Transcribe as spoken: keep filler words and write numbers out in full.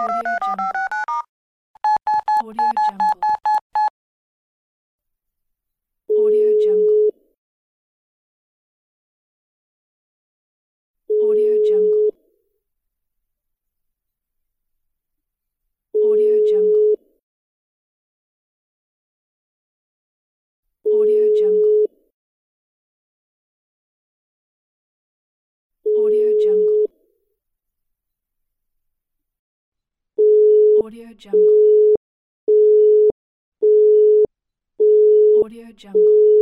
Audio Jungle. Audio Jungle. Audio Jungle. Audio Jungle. Audio Jungle. Audio Jungle. Audio Jungle. Audio Jungle.